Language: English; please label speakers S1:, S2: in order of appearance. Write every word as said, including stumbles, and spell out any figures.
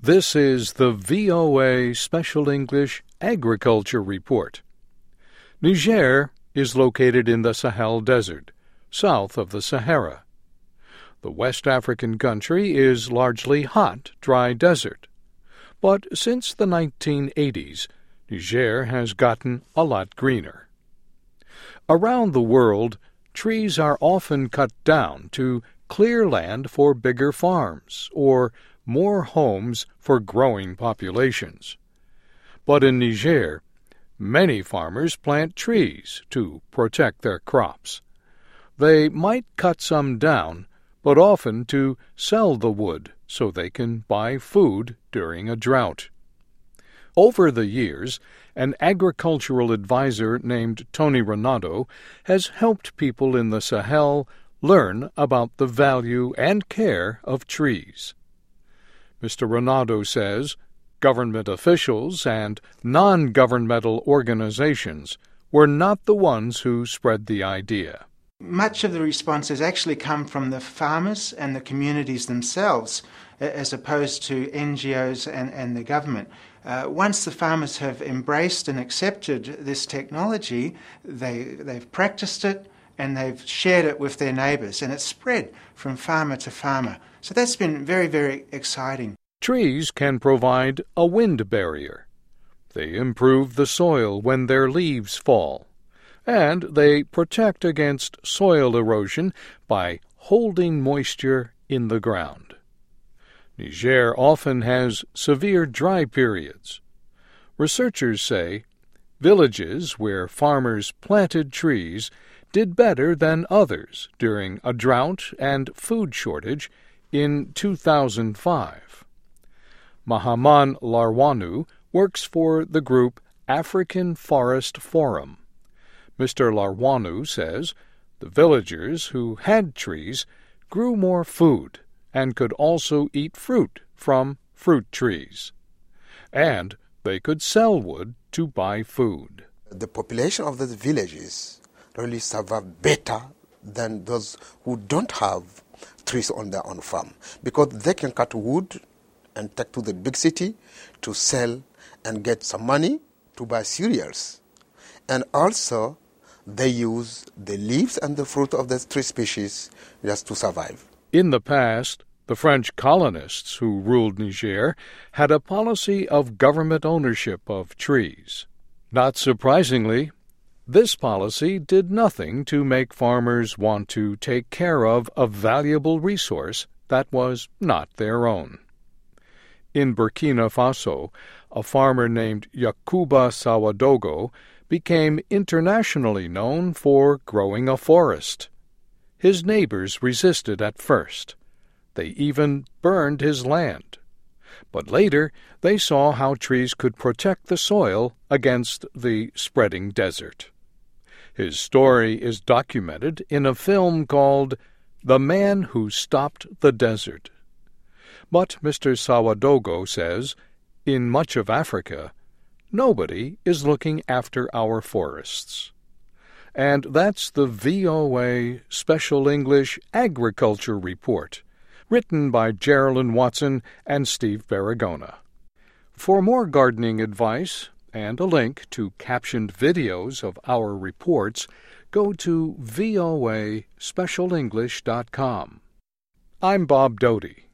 S1: This is the V O A Special English Agriculture Report. Niger is located in the Sahel Desert, south of the Sahara. The West African country is largely hot, dry desert. But since the nineteen eighties, Niger has gotten a lot greener. Around the world, trees are often cut down to clear land for bigger farms or more homes for growing populations. But in Niger, many farmers plant trees to protect their crops. They might cut some down, but often to sell the wood so they can buy food during a drought. Over the years, an agricultural advisor named Tony Renato has helped people in the Sahel learn about the value and care of trees. Mister Renato says government officials and non-governmental organizations were not the ones who spread the idea.
S2: Much of the response has actually come from the farmers and the communities themselves, as opposed to N G Os and, and the government. Uh, once the farmers have embraced and accepted this technology, they, they've practiced it and they've shared it with their neighbours, and it's spread from farmer to farmer. So that's been very, very exciting.
S1: Trees can provide a wind barrier. They improve the soil when their leaves fall, and they protect against soil erosion by holding moisture in the ground. Niger often has severe dry periods. Researchers say villages where farmers planted trees did better than others during a drought and food shortage in two thousand five. Mahaman Larwanu works for the group African Forest Forum. Mister Larwanu says the villagers who had trees grew more food and could also eat fruit from fruit trees. And they could sell wood to buy food.
S3: The population of those villages really survive better than those who don't have trees on their own farm, because they can cut wood and take to the big city to sell and get some money to buy cereals. And also, they use the leaves and the fruit of the tree species just to survive.
S1: In the past, the French colonists who ruled Niger had a policy of government ownership of trees. Not surprisingly, this policy did nothing to make farmers want to take care of a valuable resource that was not their own. In Burkina Faso, a farmer named Yakuba Sawadogo became internationally known for growing a forest. His neighbors resisted at first. They even burned his land. But later they saw how trees could protect the soil against the spreading desert. His story is documented in a film called The Man Who Stopped the Desert. But Mister Sawadogo says, in much of Africa, nobody is looking after our forests. And that's the V O A Special English Agriculture Report, written by Geraldine Watson and Steve Baragona. For more gardening advice and a link to captioned videos of our reports, go to V O A special english dot com. I'm Bob Doty.